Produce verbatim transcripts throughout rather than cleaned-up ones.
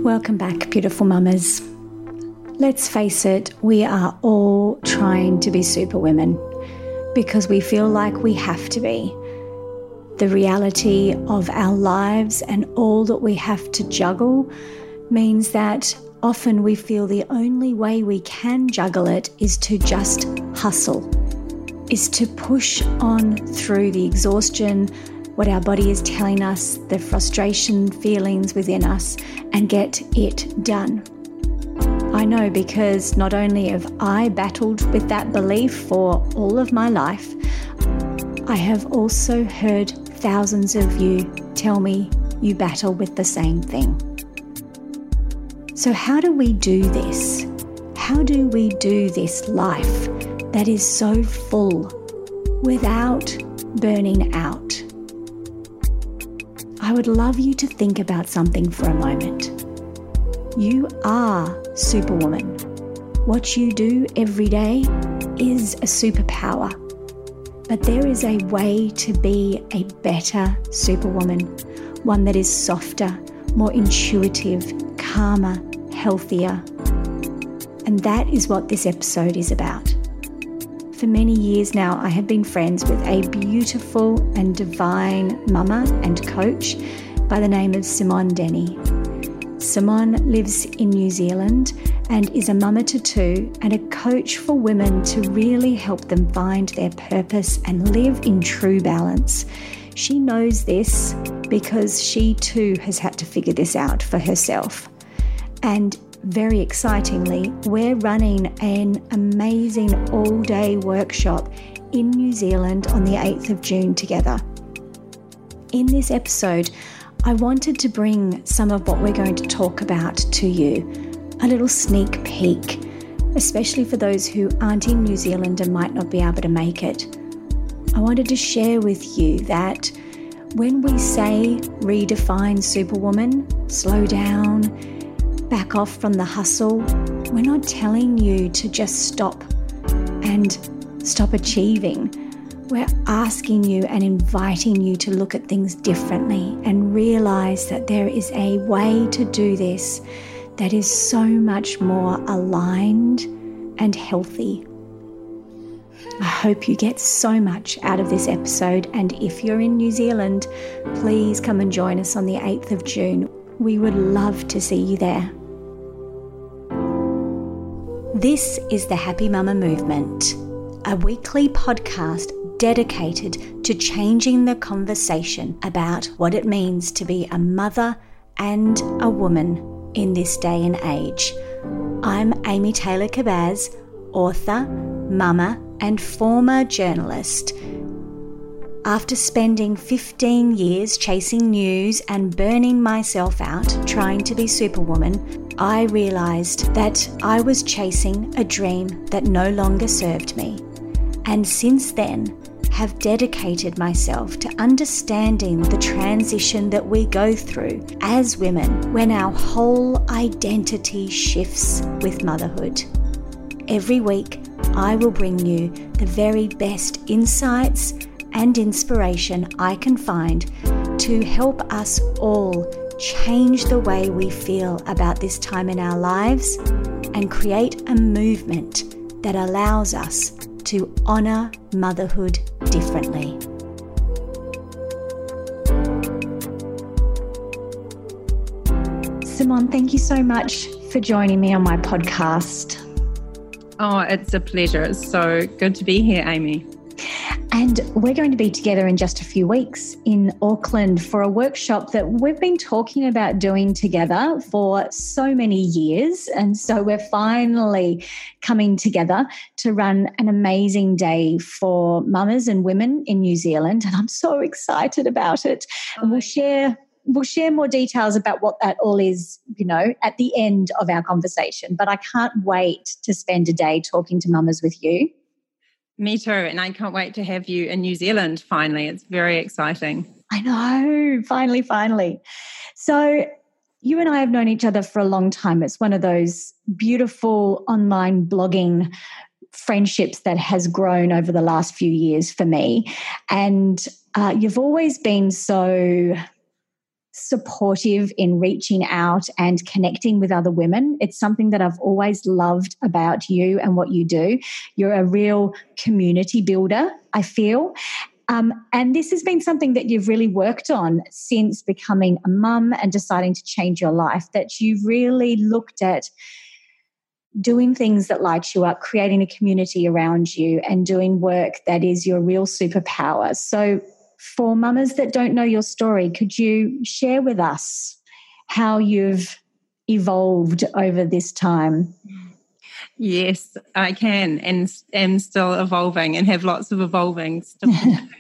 Welcome back, beautiful mamas. Let's face it, we are all trying to be superwomen because we feel like we have to be. The reality of our lives and all that we have to juggle means that often we feel the only way we can juggle it is to just hustle, is to push on through the exhaustion, what our body is telling us, the frustration feelings within us, and get it done. I know because not only have I battled with that belief for all of my life, I have also heard thousands of you tell me you battle with the same thing. So how do we do this? How do we do this life that is so full without burning out? I would love you to think about something for a moment. You are Superwoman. What you do every day is a superpower. But there is a way to be a better Superwoman, one that is softer, more intuitive, calmer, healthier. And that is what this episode is about. For many years now, I have been friends with a beautiful and divine mama and coach by the name of Simone Denny. Simone lives in New Zealand and is a mama to two and a coach for women to really help them find their purpose and live in true balance. She knows this because she too has had to figure this out for herself. And very excitingly, we're running an amazing all-day workshop in New Zealand on the eighth of June together. In this episode, I wanted to bring some of what we're going to talk about to you, a little sneak peek, especially for those who aren't in New Zealand and might not be able to make it. I wanted to share with you that when we say redefine Superwoman, slow down, back off from the hustle, we're not telling you to just stop and stop achieving. We're asking you and inviting you to look at things differently and realize that there is a way to do this that is so much more aligned and healthy. I hope you get so much out of this episode, and if you're in New Zealand, please come and join us on the eighth of June. We would love to see you there. This is the Happy Mama Movement, a weekly podcast dedicated to changing the conversation about what it means to be a mother and a woman in this day and age. I'm Amy Taylor-Kabbaz, author, mama, and former journalist. After spending fifteen years chasing news and burning myself out trying to be Superwoman, I realised that I was chasing a dream that no longer served me. And since then, have dedicated myself to understanding the transition that we go through as women when our whole identity shifts with motherhood. Every week, I will bring you the very best insights and inspiration I can find to help us all change the way we feel about this time in our lives and create a movement that allows us to honour motherhood differently. Simone, thank you so much for joining me on my podcast. Oh, it's a pleasure. It's so good to be here, Amy. And we're going to be together in just a few weeks in Auckland for a workshop that we've been talking about doing together for so many years. And so we're finally coming together to run an amazing day for mamas and women in New Zealand. And I'm so excited about it. And we'll share We'll share more details about what that all is, you know, at the end of our conversation. But I can't wait to spend a day talking to mamas with you. Me too. And I can't wait to have you in New Zealand finally. It's very exciting. I know. Finally, finally. So you and I have known each other for a long time. It's one of those beautiful online blogging friendships that has grown over the last few years for me. And uh, you've always been so... supportive in reaching out and connecting with other women. It's something that I've always loved about you and what you do. You're a real community builder, I feel. Um, and this has been something that you've really worked on since becoming a mum and deciding to change your life, that you've really looked at doing things that light you up, creating a community around you, and doing work that is your real superpower. So for mamas that don't know your story, could you share with us how you've evolved over this time? Yes, I can, and am still evolving and have lots of evolving still.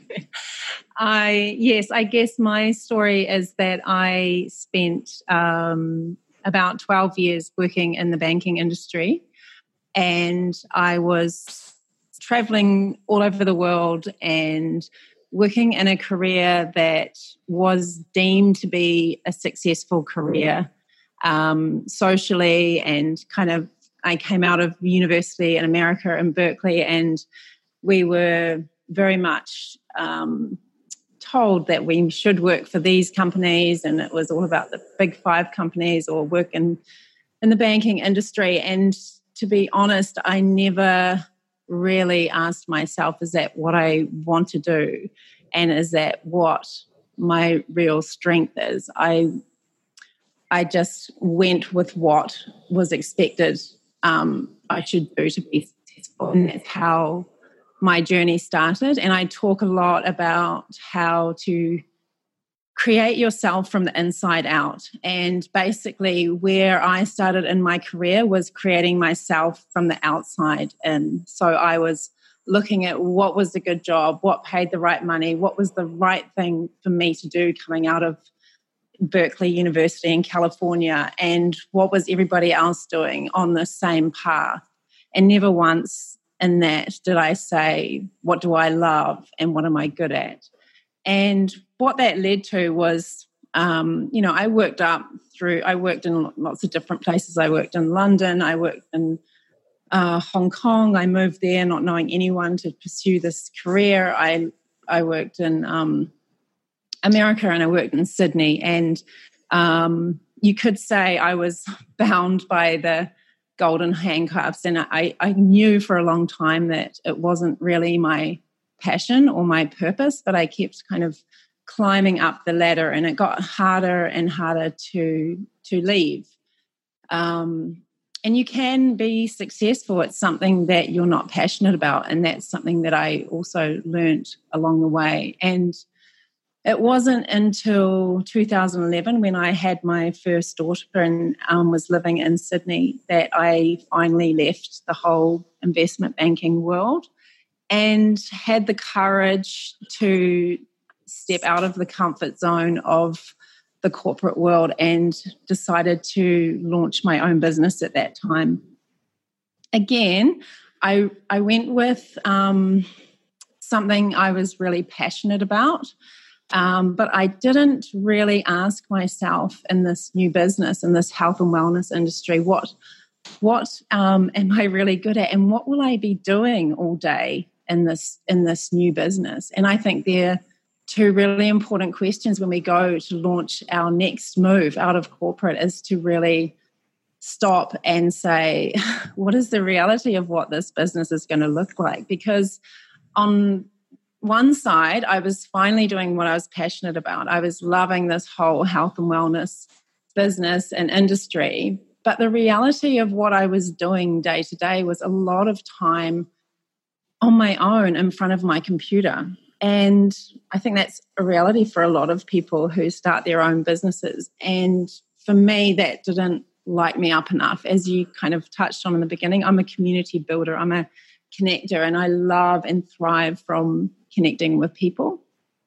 I yes, I guess my story is that I spent um, about twelve years working in the banking industry, and I was traveling all over the world and working in a career that was deemed to be a successful career um, socially, and kind of I came out of university in America in Berkeley, and we were very much um, told that we should work for these companies, and it was all about the big five companies or work in, in the banking industry. And to be honest, I never really asked myself, is that what I want to do? And is that what my real strength is? I I just went with what was expected um, I should do to be successful. And that's how my journey started. And I talk a lot about how to create yourself from the inside out. And basically where I started in my career was creating myself from the outside in. So I was looking at what was a good job, what paid the right money, what was the right thing for me to do coming out of Berkeley University in California, and what was everybody else doing on the same path. And never once in that did I say, what do I love and what am I good at? And what that led to was, um, you know, I worked up through, I worked in lots of different places. I worked in London, I worked in uh, Hong Kong. I moved there not knowing anyone to pursue this career. I, I worked in um, America, and I worked in Sydney, and um, you could say I was bound by the golden handcuffs, and I, I knew for a long time that it wasn't really my passion or my purpose, but I kept kind of climbing up the ladder, and it got harder and harder to to leave. Um, and you can be successful at something that you're not passionate about, and that's something that I also learned along the way. And it wasn't until two thousand eleven, when I had my first daughter and um, was living in Sydney, that I finally left the whole investment banking world and had the courage to step out of the comfort zone of the corporate world, and decided to launch my own business at that time. Again, I, I went with um, something I was really passionate about. Um, but I didn't really ask myself in this new business, in this health and wellness industry, what what um, am I really good at, and what will I be doing all day in this in this new business? And I think they're two really important questions when we go to launch our next move out of corporate, is to really stop and say, what is the reality of what this business is going to look like? Because on one side, I was finally doing what I was passionate about. I was loving this whole health and wellness business and industry. But the reality of what I was doing day to day was a lot of time on my own in front of my computer. And I think that's a reality for a lot of people who start their own businesses. And for me, that didn't light me up enough. As you kind of touched on in the beginning, I'm a community builder. I'm a connector, and I love and thrive from connecting with people.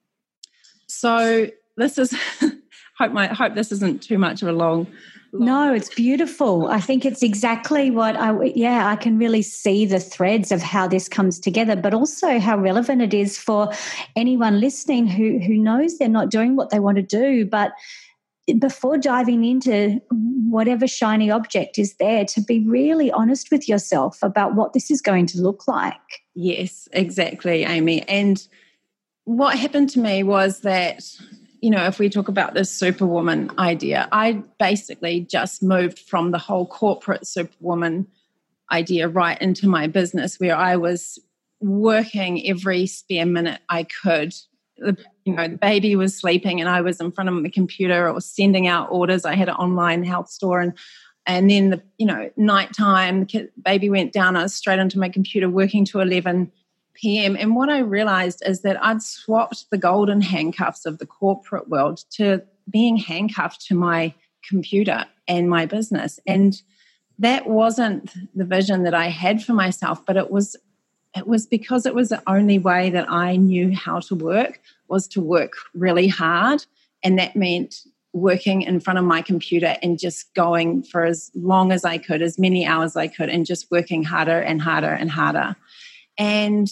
So this is, hope my hope this isn't too much of a long, long. No, it's beautiful. I think it's exactly what I, yeah, I can really see the threads of how this comes together, but also how relevant it is for anyone listening who who knows they're not doing what they want to do, but before diving into whatever shiny object is there, to be really honest with yourself about what this is going to look like. Yes, exactly, Amy. And what happened to me was that you know, if we talk about this superwoman idea, I basically just moved from the whole corporate superwoman idea right into my business, where I was working every spare minute I could. The, you know, the baby was sleeping and I was in front of the computer or sending out orders. I had an online health store, and and then the you know nighttime, the kid, baby went down. I was straight into my computer working to eleven p.m. And what I realized is that I'd swapped the golden handcuffs of the corporate world to being handcuffed to my computer and my business, and that wasn't the vision that I had for myself. But it was. It was because it was the only way that I knew how to work, was to work really hard. And that meant working in front of my computer and just going for as long as I could, as many hours as I could, and just working harder and harder and harder. And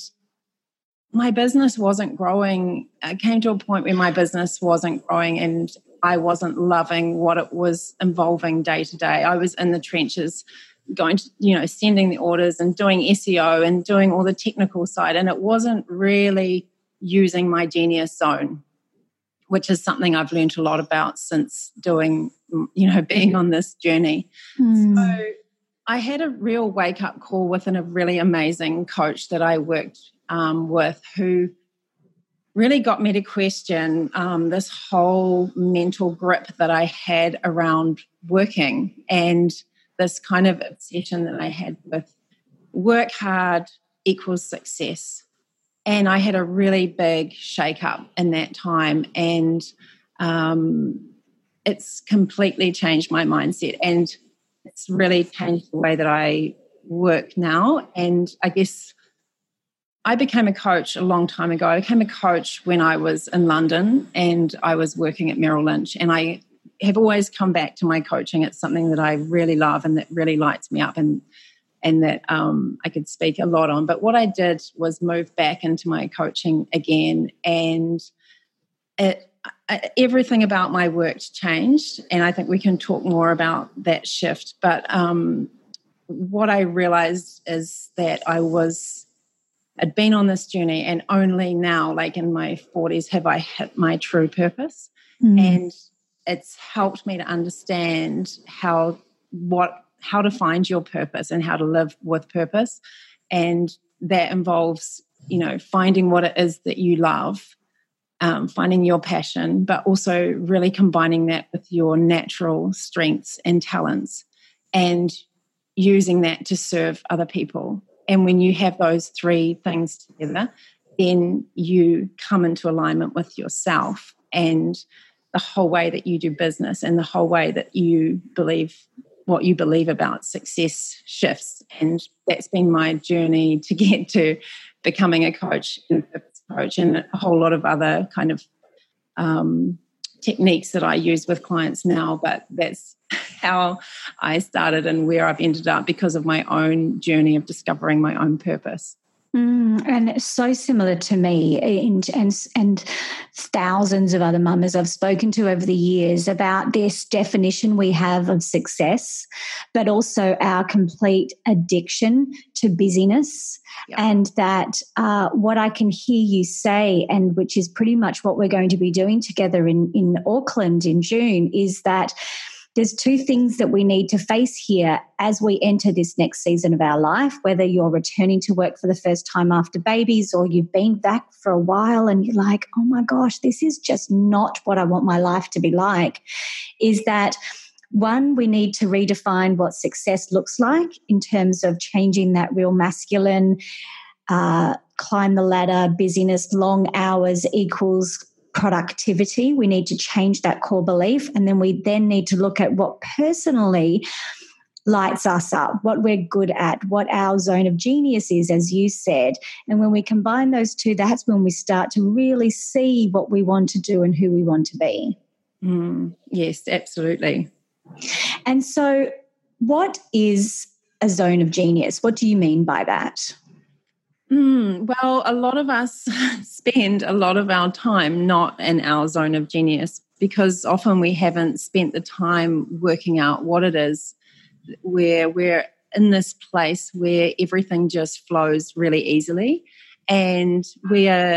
my business wasn't growing. I came to a point where my business wasn't growing and I wasn't loving what it was involving day to day. I was in the trenches, going to, you know, sending the orders and doing S E O and doing all the technical side. And it wasn't really using my genius zone, which is something I've learned a lot about since doing, you know, being on this journey. Mm. So I had a real wake-up call with a really amazing coach that I worked um, with, who really got me to question um, this whole mental grip that I had around working, and this kind of obsession that I had with work hard equals success. And I had a really big shake-up in that time, and um, it's completely changed my mindset, and it's really changed the way that I work now. And I guess I became a coach a long time ago. I became a coach when I was in London and I was working at Merrill Lynch, and I have always come back to my coaching. It's something that I really love and that really lights me up, and and that um, I could speak a lot on. But what I did was move back into my coaching again, and it, everything about my work changed, and I think we can talk more about that shift. But um, what I realized is that I was, I'd been on this journey, and only now, like in my forties, have I hit my true purpose. Mm. And it's helped me to understand how what how to find your purpose and how to live with purpose. And that involves, you know, finding what it is that you love, um, finding your passion, but also really combining that with your natural strengths and talents and using that to serve other people. And when you have those three things together, then you come into alignment with yourself and the whole way that you do business and the whole way that you believe, what you believe about success shifts. And that's been my journey to get to becoming a coach and a purpose coach, and a whole lot of other kind of um, techniques that I use with clients now. But that's how I started and where I've ended up because of my own journey of discovering my own purpose. Mm, and it's so similar to me and, and and thousands of other mamas I've spoken to over the years about this definition we have of success, but also our complete addiction to busyness. Yep. And that uh, what I can hear you say, and which is pretty much what we're going to be doing together in, in Auckland in June, is that there's two things that we need to face here as we enter this next season of our life, whether you're returning to work for the first time after babies or you've been back for a while and you're like, oh my gosh, this is just not what I want my life to be like, is that one, we need to redefine what success looks like in terms of changing that real masculine, uh, climb the ladder, busyness, long hours equals productivity. We need to change that core belief. And then we then need to look at what personally lights us up, what we're good at, what our zone of genius is, as you said. And when we combine those two, that's when we start to really see what we want to do and who we want to be. Mm, yes, absolutely. And so what is a zone of genius? What do you mean by that? Mm, well, a lot of us spend a lot of our time not in our zone of genius because often we haven't spent the time working out what it is, where we're in this place where everything just flows really easily, and we are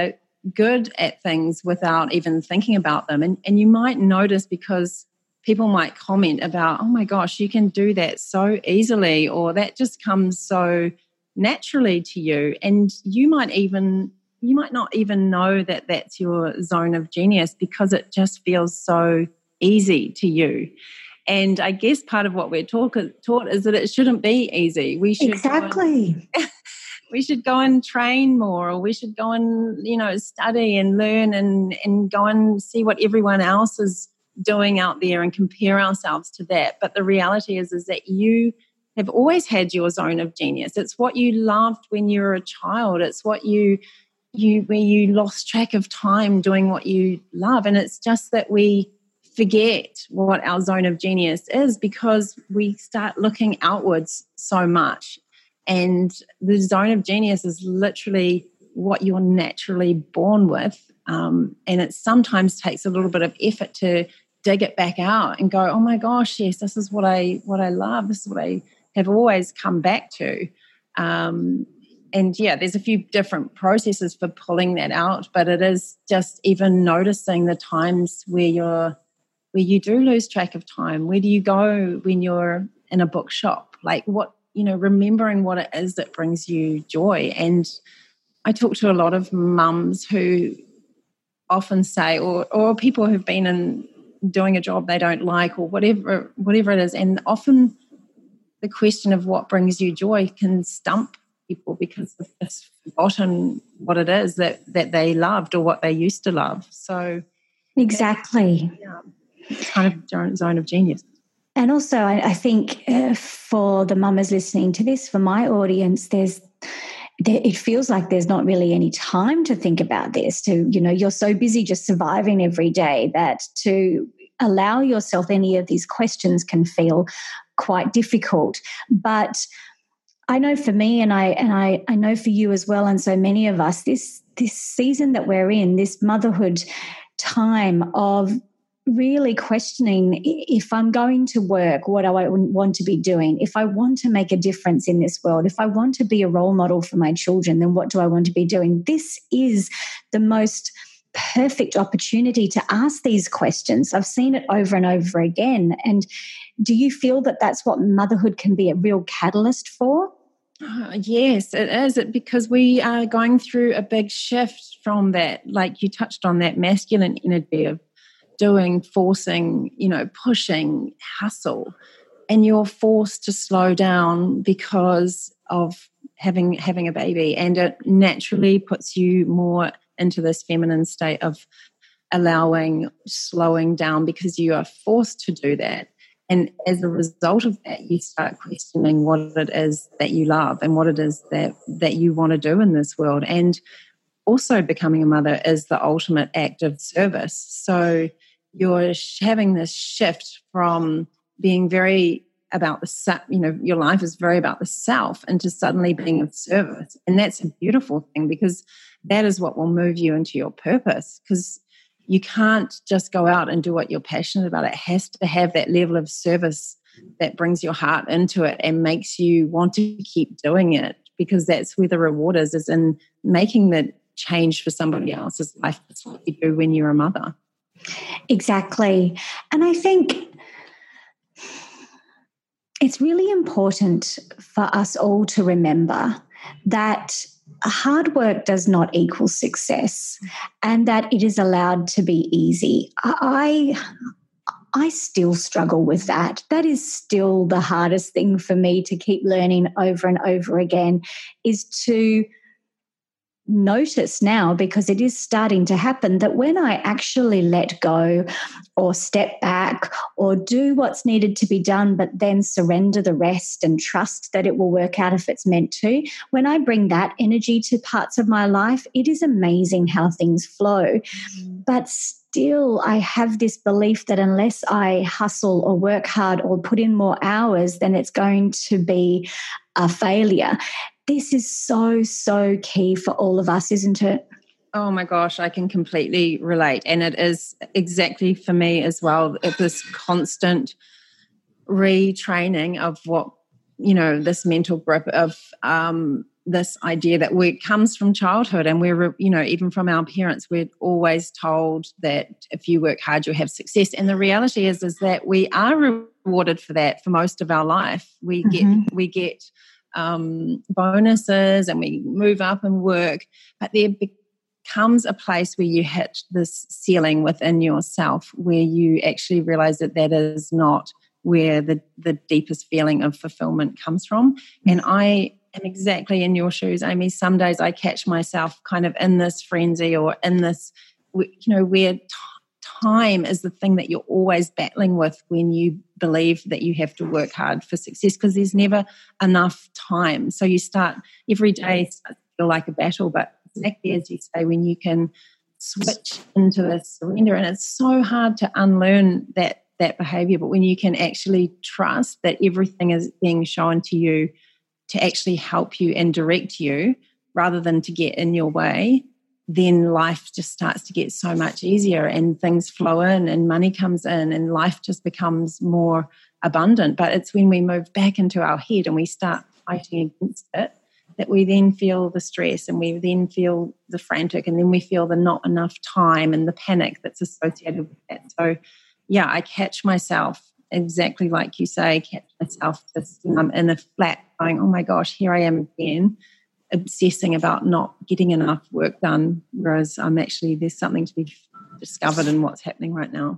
good at things without even thinking about them. And, and you might notice because people might comment about, oh my gosh, you can do that so easily, or that just comes so naturally to you. And you might even, you might not even know that that's your zone of genius because it just feels so easy to you. And I guess part of what we're talk, taught is that it shouldn't be easy. We should exactly. Go and, we should go and train more, or we should go and, you know, study and learn and, and go and see what everyone else is doing out there and compare ourselves to that. But the reality is, is that you have always had your zone of genius. It's what you loved when you were a child. It's what you, you where you lost track of time doing what you love. And it's just that we forget what our zone of genius is because we start looking outwards so much. And the zone of genius is literally what you're naturally born with. Um, and it sometimes takes a little bit of effort to dig it back out and go, oh my gosh, yes, this is what I what I love. This is what I have always come back to. Um, and yeah, there's a few different processes for pulling that out, but it is just even noticing the times where you're where you do lose track of time. Where do you go when you're in a bookshop? Like what, you know, remembering what it is that brings you joy. And I talk to a lot of mums who often say, or or people who've been in doing a job they don't like, or whatever whatever it is, and often the question of what brings you joy can stump people because they've just forgotten what it is that that they loved or what they used to love. So exactly, yeah, it's kind of zone of genius. And also, I, I think uh, for the mamas listening to this, for my audience, there's it feels like there's not really any time to think about this. To, you know, you're so busy just surviving every day that to allow yourself any of these questions can feel quite difficult. But I know for me, and I and I, I know for you as well, and so many of us, this this season that we're in, this motherhood time of really questioning, if I'm going to work, what do I want to be doing? If I want to make a difference in this world, if I want to be a role model for my children, then what do I want to be doing? This is the most perfect opportunity to ask these questions. I've seen it over and over again. And do you feel that that's what motherhood can be a real catalyst for? Uh, yes, it is, it, because we are going through a big shift from that, like you touched on, that masculine energy of doing, forcing, you know, pushing, hustle, and you're forced to slow down because of having having a baby, and it naturally puts you more into this feminine state of allowing, slowing down, because you are forced to do that. And as a result of that, you start questioning what it is that you love and what it is that that you want to do in this world. And also, becoming a mother is the ultimate act of service. So you're having this shift from being very about the, you know, your life is very about the self, into suddenly being of service. And that's a beautiful thing, because that is what will move you into your purpose, because you can't just go out and do what you're passionate about. It has to have that level of service that brings your heart into it and makes you want to keep doing it, because that's where the reward is, is in making the change for somebody else's life. That's what you do when you're a mother. Exactly. And I think it's really important for us all to remember that hard work does not equal success, and that it is allowed to be easy. I I still struggle with that. That is still the hardest thing for me to keep learning over and over again, is to notice now, because it is starting to happen, that when I actually let go or step back or do what's needed to be done, but then surrender the rest and trust that it will work out if it's meant to, when I bring that energy to parts of my life, it is amazing how things flow. Mm-hmm. But still, I have this belief that unless I hustle or work hard or put in more hours, then it's going to be a failure. This is so, so key for all of us, isn't it? Oh my gosh, I can completely relate. And it is exactly for me as well, this constant retraining of what, you know, this mental grip of um, this idea that we, it comes from childhood, and we're, you know, even from our parents, we're always told that if you work hard, you'll have success. And the reality is, is that we are rewarded for that for most of our life. We mm-hmm. get, we get um, bonuses, and we move up and work, but there becomes a place where you hit this ceiling within yourself, where you actually realize that that is not where the, the deepest feeling of fulfillment comes from. Mm-hmm. And I am exactly in your shoes, Amy. Some days I catch myself kind of in this frenzy, or in this, you know, where t- time is the thing that you're always battling with when you believe that you have to work hard for success, because there's never enough time. So you start every day starts to feel like a battle, but exactly as you say, when you can switch into this surrender, and it's so hard to unlearn that that behavior, but when you can actually trust that everything is being shown to you to actually help you and direct you rather than to get in your way, then life just starts to get so much easier, and things flow in, and money comes in, and life just becomes more abundant. But it's when we move back into our head and we start fighting against it that we then feel the stress, and we then feel the frantic, and then we feel the not enough time and the panic that's associated with that. So yeah, I catch myself exactly like you say, catch myself just um, in a flat going, oh my gosh, here I am again, obsessing about not getting enough work done, whereas I'm actually, there's something to be discovered in what's happening right now.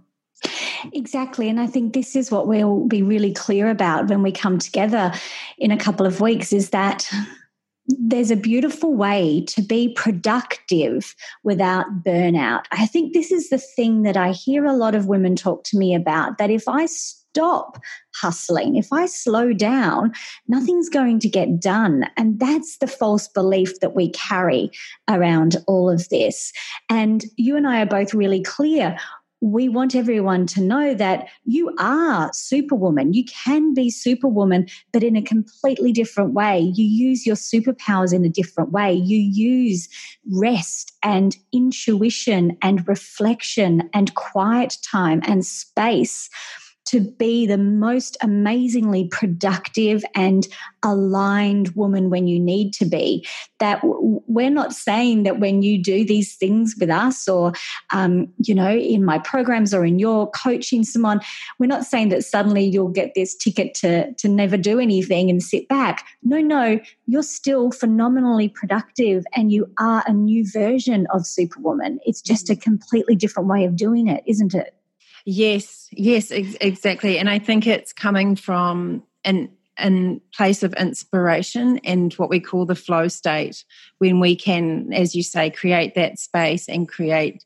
Exactly. And I think this is what we'll be really clear about when we come together in a couple of weeks, is that there's a beautiful way to be productive without burnout. I think this is the thing that I hear a lot of women talk to me about, that if I stop hustling, if I slow down, nothing's going to get done. And that's the false belief that we carry around all of this. And you and I are both really clear. We want everyone to know that you are Superwoman. You can be Superwoman, but in a completely different way. You use your superpowers in a different way. You use rest and intuition and reflection and quiet time and space to be the most amazingly productive and aligned woman when you need to be. That we're not saying that when you do these things with us, or, um, you know, in my programs or in your coaching, Simone, we're not saying that suddenly you'll get this ticket to, to never do anything and sit back. No, no, you're still phenomenally productive, and you are a new version of Superwoman. It's just a completely different way of doing it, isn't it? Yes, yes, ex- exactly. And I think it's coming from an, an place of inspiration and what we call the flow state, when we can, as you say, create that space and create,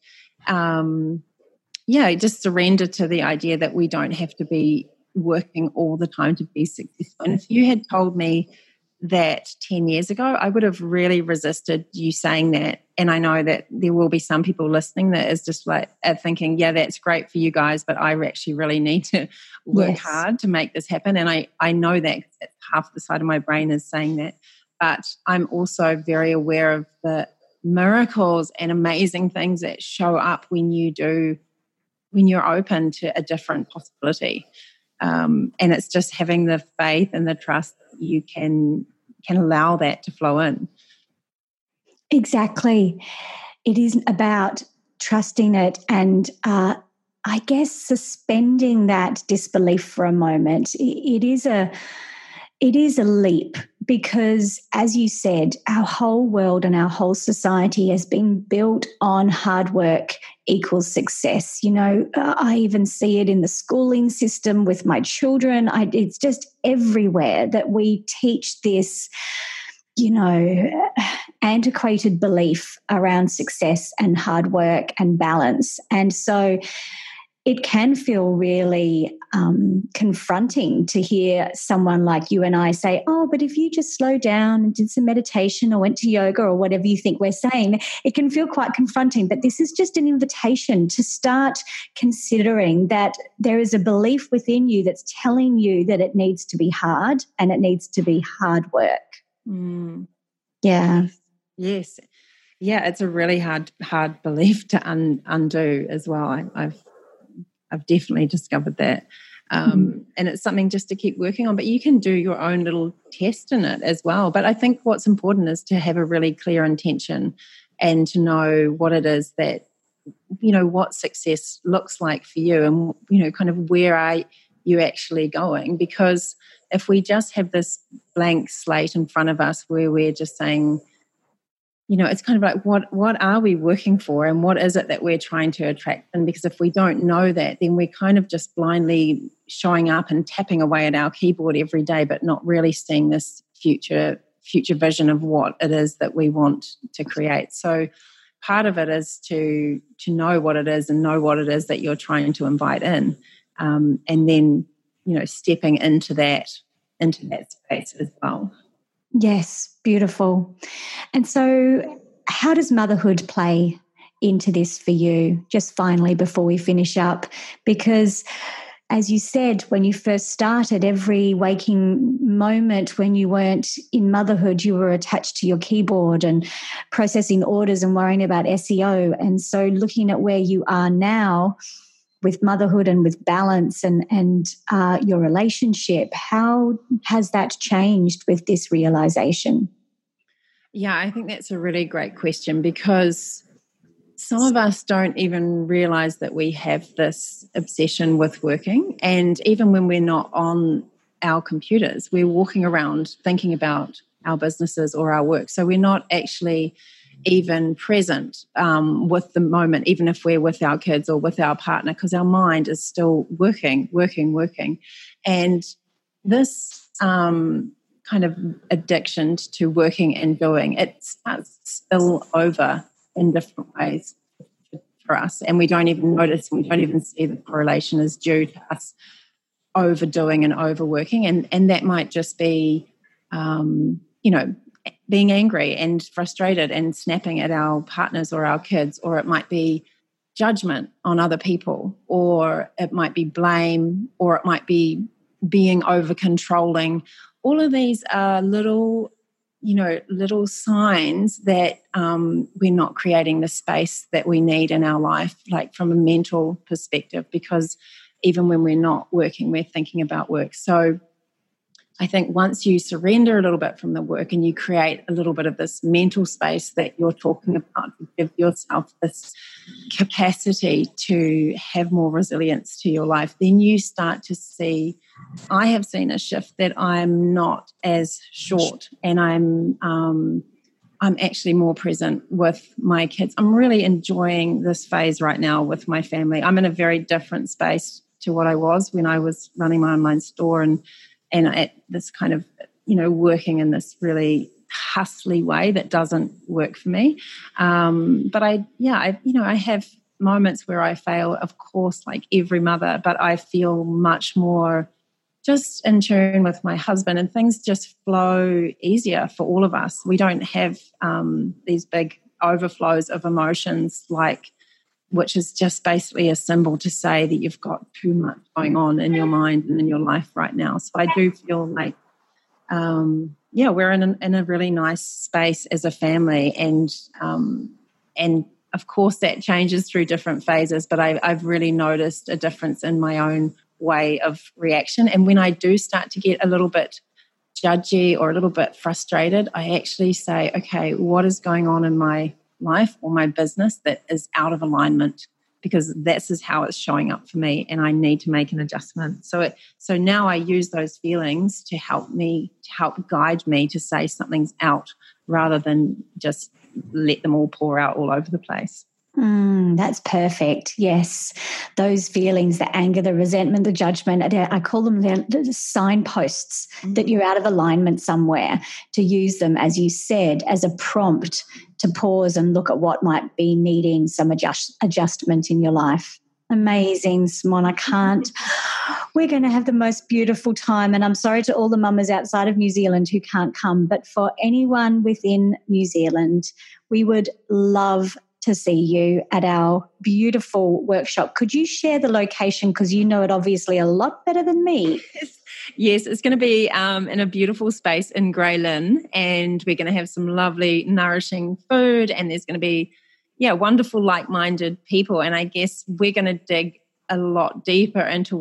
um, yeah, just surrender to the idea that we don't have to be working all the time to be successful. And if you had told me that ten years ago, I would have really resisted you saying that. And I know that there will be some people listening that is just like uh, thinking, yeah, that's great for you guys, but I actually really need to work yes. hard to make this happen. And I, I know that half the side of my brain is saying that. But I'm also very aware of the miracles and amazing things that show up when you do, when you're open to a different possibility. Um, and it's just having the faith and the trust that you can can allow that to flow in. Exactly. It is about trusting it and uh, I guess suspending that disbelief for a moment. It is a it is a leap, because, as you said, our whole world and our whole society has been built on hard work equals success. You know, I even see it in the schooling system with my children. I, it's just everywhere that we teach this, you know, antiquated belief around success and hard work and balance. And so it can feel really um, confronting to hear someone like you and I say, oh, but if you just slow down and did some meditation or went to yoga or whatever you think we're saying, it can feel quite confronting. But this is just an invitation to start considering that there is a belief within you that's telling you that it needs to be hard and it needs to be hard work. Mm. Yeah. Yes. Yeah, it's a really hard, hard belief to un, undo as well. I, I've I've definitely discovered that. Um, mm. and it's something just to keep working on, but you can do your own little test in it as well. But I think what's important is to have a really clear intention and to know what it is that, you know, what success looks like for you, and, you know, kind of where are you actually going? Because if we just have this blank slate in front of us where we're just saying, you know, it's kind of like, what what are we working for, and what is it that we're trying to attract? And because if we don't know that, then we're kind of just blindly showing up and tapping away at our keyboard every day, but not really seeing this future future vision of what it is that we want to create. So part of it is to to know what it is and know what it is that you're trying to invite in, um, and then, you know, stepping into that into that space as well. Yes, beautiful. And so how does motherhood play into this for you, just finally before we finish up? Because as you said, when you first started, every waking moment when you weren't in motherhood, you were attached to your keyboard and processing orders and worrying about S E O. And so looking at where you are now with motherhood and with balance and, and uh, your relationship, how has that changed with this realization? Yeah, I think that's a really great question, because some of us don't even realize that we have this obsession with working. And even when we're not on our computers, we're walking around thinking about our businesses or our work. So we're not actually even present um, with the moment, even if we're with our kids or with our partner, because our mind is still working, working, working. And this um, kind of addiction to working and doing, it starts to spill over in different ways for us. And we don't even notice, we don't even see the correlation is due to us overdoing and overworking. And, and that might just be, um, you know, being angry and frustrated and snapping at our partners or our kids, or it might be judgment on other people, or it might be blame, or it might be being over controlling. All of these are little, you know, little signs that um, we're not creating the space that we need in our life, like from a mental perspective, because even when we're not working, we're thinking about work. So I think once you surrender a little bit from the work and you create a little bit of this mental space that you're talking about, to give yourself this capacity to have more resilience to your life, then you start to see, I have seen a shift that I'm not as short, and I'm um, I'm actually more present with my kids. I'm really enjoying this phase right now with my family. I'm in a very different space to what I was when I was running my online store and and at this kind of, you know, working in this really hustly way that doesn't work for me. Um, but I, yeah, I, you know, I have moments where I fail, of course, like every mother, but I feel much more just in tune with my husband, and things just flow easier for all of us. We don't have um, these big overflows of emotions, like, which is just basically a symbol to say that you've got too much going on in your mind and in your life right now. So I do feel like, um, yeah, we're in a, in a really nice space as a family, and um, and of course that changes through different phases. But I, I've really noticed a difference in my own way of reaction. And when I do start to get a little bit judgy or a little bit frustrated, I actually say, okay, what is going on in my life or my business that is out of alignment, because this is how it's showing up for me, and I need to make an adjustment. So it, so now I use those feelings to help me, to help guide me to say something's out, rather than just let them all pour out all over the place. Mm, that's perfect. Yes. Those feelings, the anger, the resentment, the judgment, I call them the, the signposts mm-hmm. that you're out of alignment somewhere, to use them, as you said, as a prompt to pause and look at what might be needing some adjust, adjustment in your life. Amazing, Simone. I can't. We're going to have the most beautiful time. And I'm sorry to all the mamas outside of New Zealand who can't come, but for anyone within New Zealand, we would love to see you at our beautiful workshop. Could you share the location, because you know it obviously a lot better than me? Yes, yes, it's going to be um, in a beautiful space in Grey Lynn, and we're going to have some lovely, nourishing food, and there's going to be, yeah, wonderful, like-minded people. And I guess we're going to dig a lot deeper into what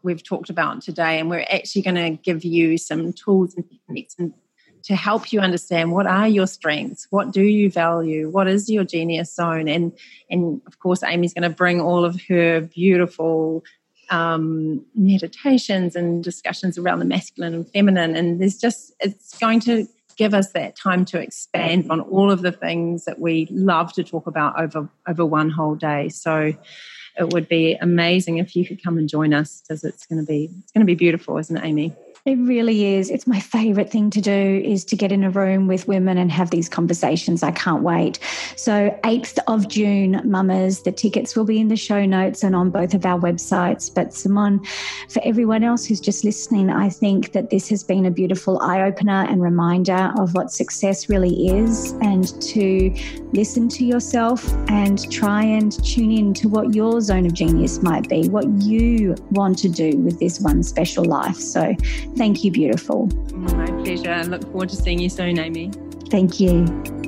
we've talked about today, and we're actually going to give you some tools and techniques and to help you understand what are your strengths, what do you value, what is your genius zone, and and of course Amy's going to bring all of her beautiful um, meditations and discussions around the masculine and feminine, and there's just it's going to give us that time to expand on all of the things that we love to talk about over over one whole day. So it would be amazing if you could come and join us, because it's going to be it's going to be beautiful, isn't it, Amy? It really is. It's my favourite thing to do, is to get in a room with women and have these conversations. I can't wait. So eighth of June, mamas, the tickets will be in the show notes and on both of our websites. But Simone, for everyone else who's just listening, I think that this has been a beautiful eye-opener and reminder of what success really is, and to listen to yourself and try and tune in to what your zone of genius might be, what you want to do with this one special life. So thank you, beautiful. My pleasure. I look forward to seeing you soon, Amy. Thank you.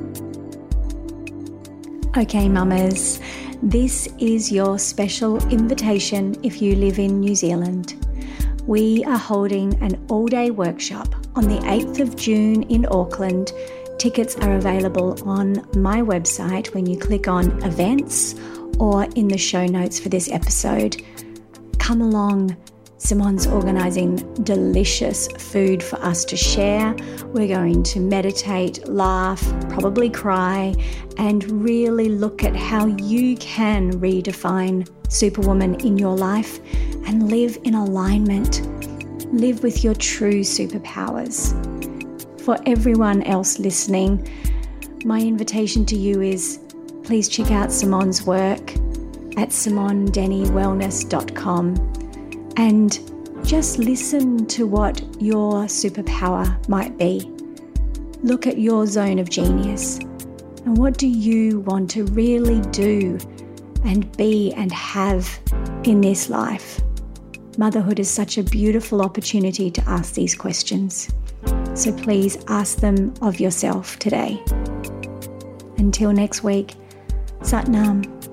Okay, mamas, this is your special invitation if you live in New Zealand. We are holding an all-day workshop on the eighth of June in Auckland. Tickets are available on my website when you click on events or in the show notes for this episode. Come along. Simone's organising delicious food for us to share. We're going to meditate, laugh, probably cry, and really look at how you can redefine Superwoman in your life and live in alignment. Live with your true superpowers. For everyone else listening, my invitation to you is please check out Simone's work at simone denny wellness dot com. And just listen to what your superpower might be. Look at your zone of genius. And what do you want to really do and be and have in this life? Motherhood is such a beautiful opportunity to ask these questions. So please ask them of yourself today. Until next week, Sat Nam.